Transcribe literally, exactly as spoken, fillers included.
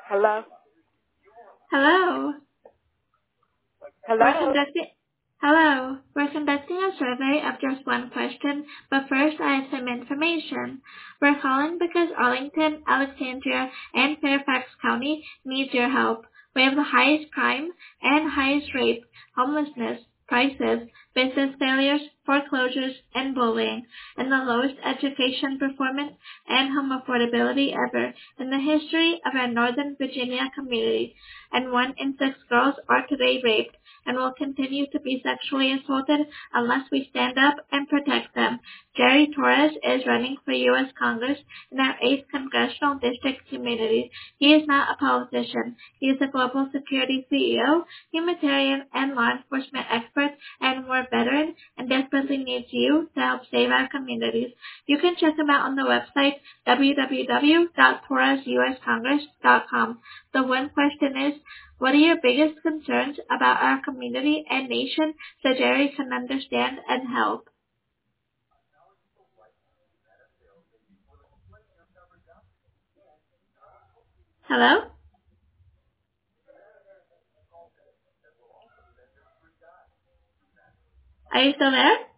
Hello? Hello. We're Hello? conducting Hello. We're conducting a survey of just one question, but first I have some information. We're calling because Arlington, Alexandria, and Fairfax County needs your help. We have the highest crime and highest rape, homelessness, prices, business failures, foreclosures, and bullying, and the lowest education performance and home affordability ever in the history of our Northern Virginia community. And one in six girls are today raped and will continue to be sexually assaulted unless we stand up and protect them. Jerry Torres is running for U S Congress in our eighth Congressional District community. He is not a politician. He is a global security C E O, humanitarian, and law enforcement expert, and war veteran, and desperately needs you to help save our communities. You can check him out on the website w w w dot torres u s congress dot com. The one question is, what are your biggest concerns about our community and nation so Jerry can understand and help? Hello? Are you still there?